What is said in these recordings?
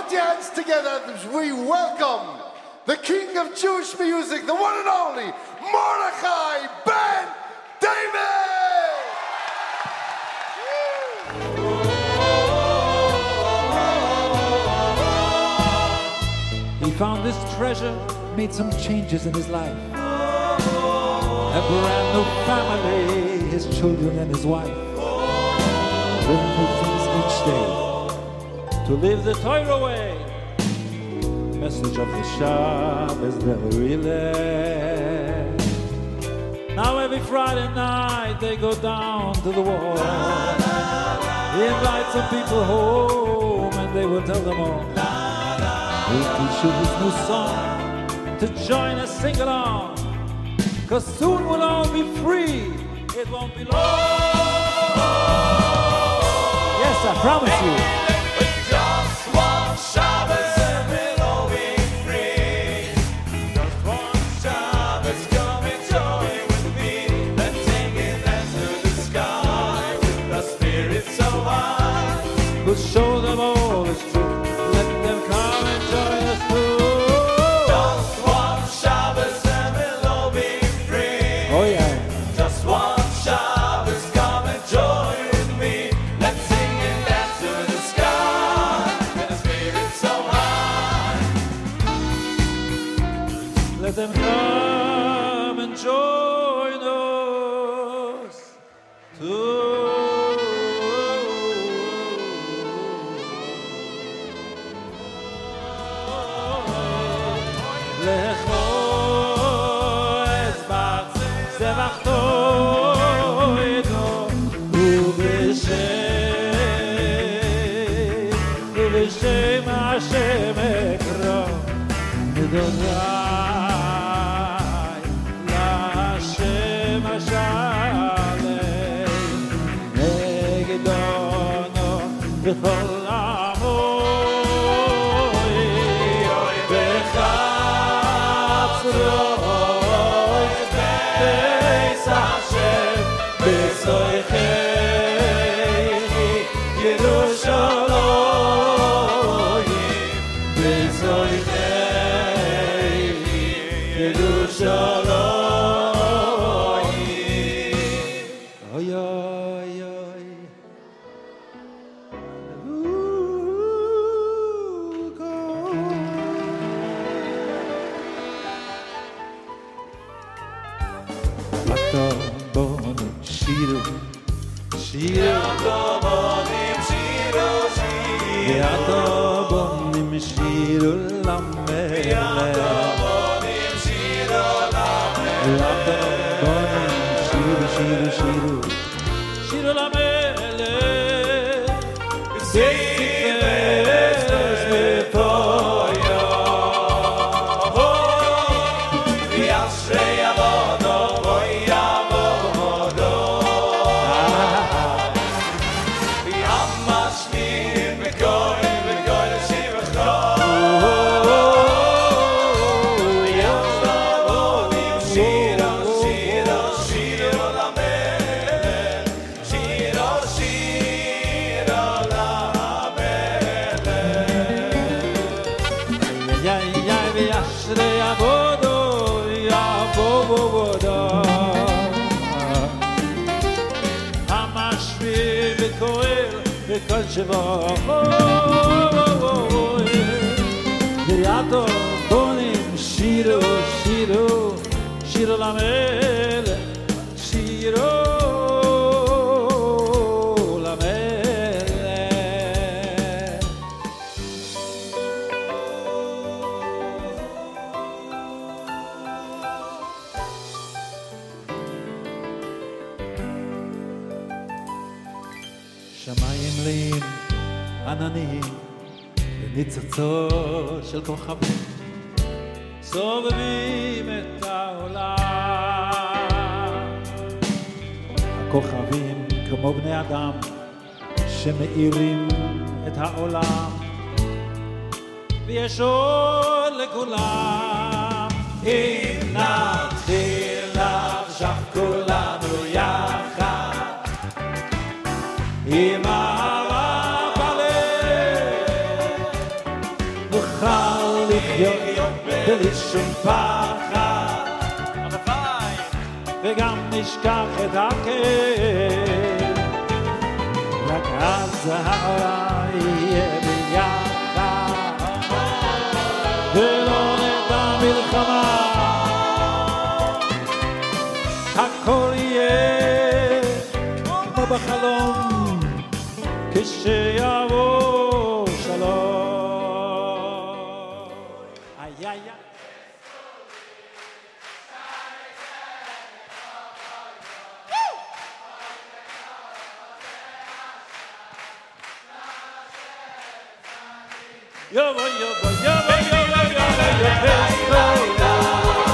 Put your hands together as we welcome the king of Jewish music, the one and only Mordechai Ben David! He found this treasure, made some changes in his life. A brand new family, his children and his wife. Learn new things each day to live the Torah way. Message of the Shabbos never really. Now every Friday night they go down to the wall. He invites some people home and they will tell them all. He'll teach you his new song to join us, sing along. Cause soon we'll all be free. It won't be long. Yes, I promise you. Just one Shabbos and we'll all be free. Just one Shabbos, come and join with me. Let's take it dance to the sky with the spirit so high. We'll show them all it's true. Let them come and join us too. Just one Shabbos and we'll all be free. Oh yeah. Just one Shabbos, come and join with me. Let's sing and dance to the sky with the spirit so high. Let them come and join us too. ובשם השם אקרא אדוני להשם השלם נגדנו בכל עמו בחצרות בית השם בסויכי כל שבוע יריעתו בונים שירו שירו שירו למלך שירו למלך שמיים מלאים עננים וניצוצות של כוכבים סובבים את העולם. הכוכבים כמו בני אדם שמאירים את העולם ויש אור לכולם. אם נתחיל עכשיו כולנו יחד עם אהבה בלב לחיות בלי שום פחד, וגם נשכח את הכאב, רק אז העולם יהיה ביחד, ולא נדע מלחמה, הכל יהיה כמו בחלום כשיבוא שלום. איי איי איי. Yo voy, yo voy, yo voy, yo voy, yo voy, yo voy.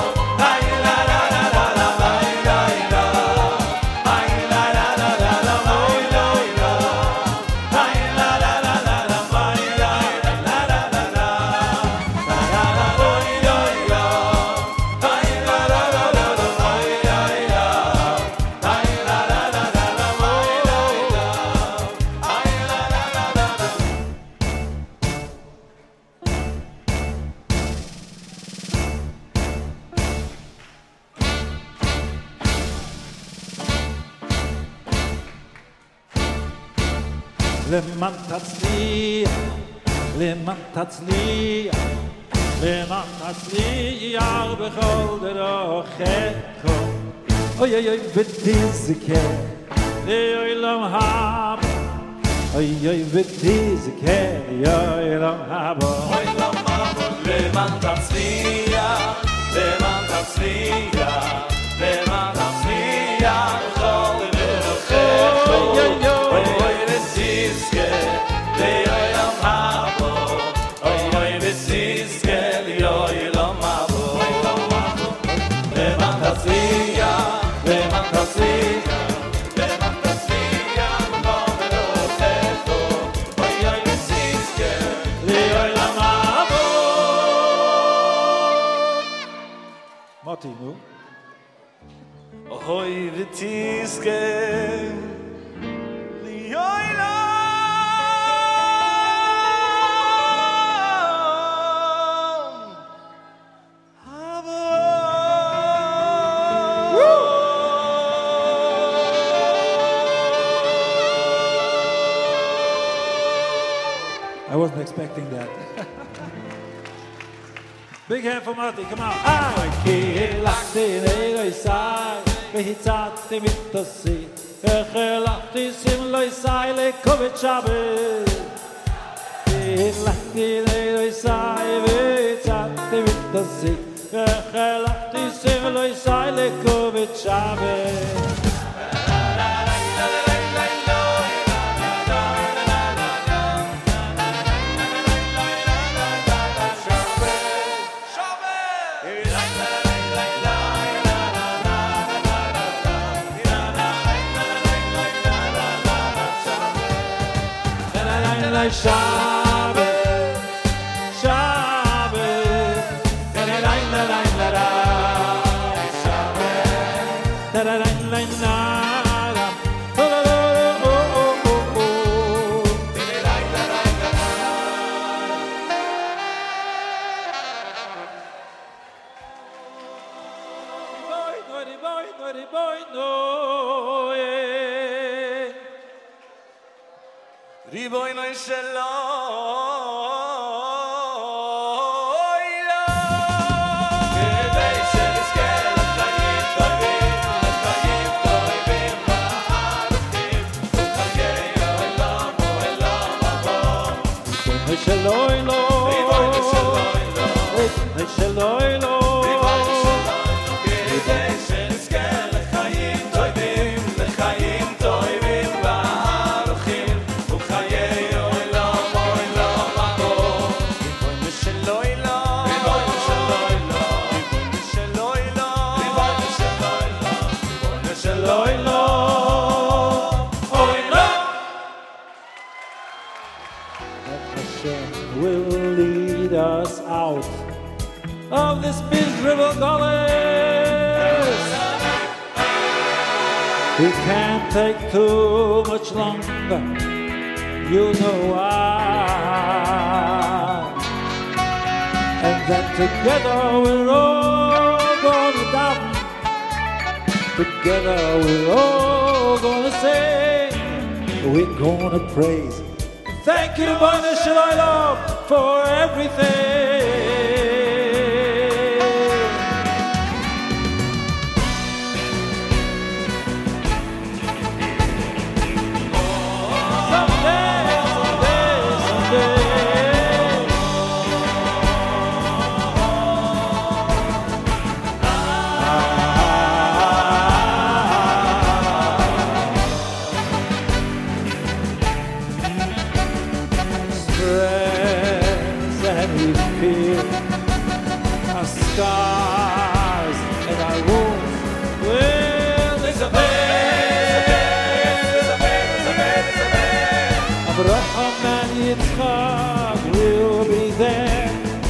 למען תצליח, למען תצליח, למען תצליח בכל דרכיך. אוי אוי אוי ותזכה לעולם הבא, אוי אוי ותזכה לעולם הבא. למען תצליח, למען תצליח, למען תצליח בכל דרכיך. מוטי, נו. אוי ותזכה I wasn't expecting that. Big hand for Marty, come on. I קילחתי לילי סי, והצעתי מטוסי, וחלחתי סמלי סי לכובד שבת. קילחתי לילי סי, והצעתי מטוסי, וחלחתי סמלי סי לכובד שבת. Shabbat, Shabbat, la la la la la la la, Shabbat, la la la la la la, oh oh oh oh oh, la la la la la. Boy, no. ריבונו שלום כדי שנזכה לחיים טובים לחיים טובים וארוכים וחיי העולם הוא עולם הבא ריבונו שלום ריבונו שלום ריבונו שלום כדי שנזכה לחיים טובים לחיים טובים וארוכים וחיי העולם הוא עולם הבא ריבונו שלום ריבונו שלום ריבונו שלום אוי לא that Hashem will lead us out of this miserable gully. We can't take too much longer, you know why. And Together we're all gonna dance. Together we're all gonna sing. We're gonna praise. Thank you, Bana Shalom, for everything. Scars and our wounds will disappear. Abraham and Yitzchak will be there.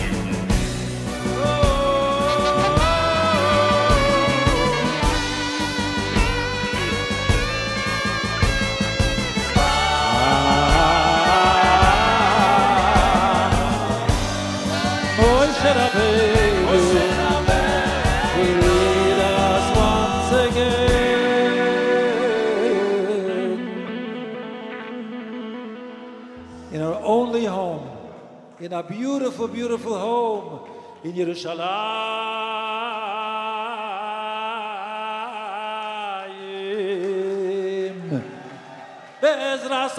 In our only home, in a beautiful, beautiful home in Yerushalayim. Be'ezras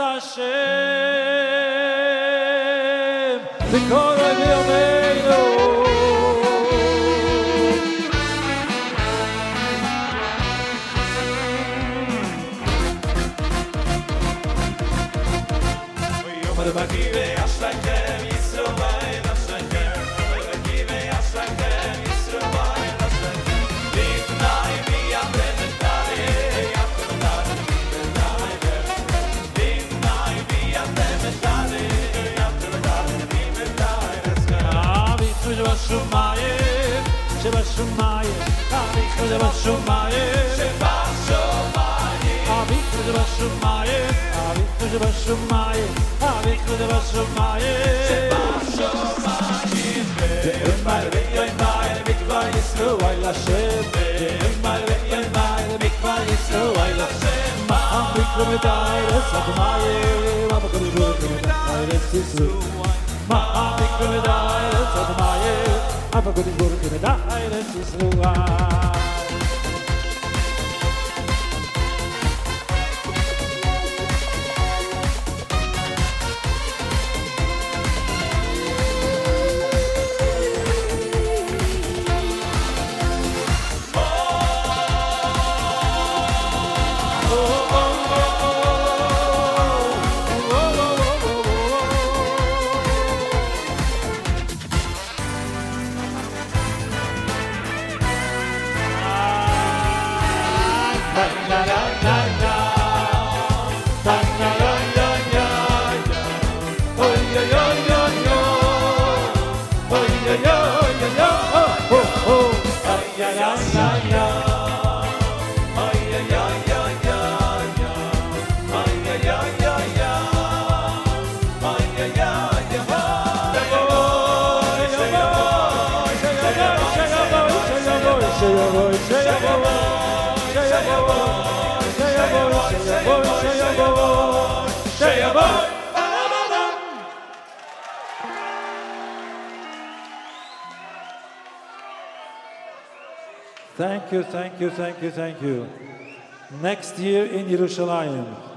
Hashem, B'korei b'yomeinu. Thank you, thank you, thank you, thank you. Next year in Yerushalayim.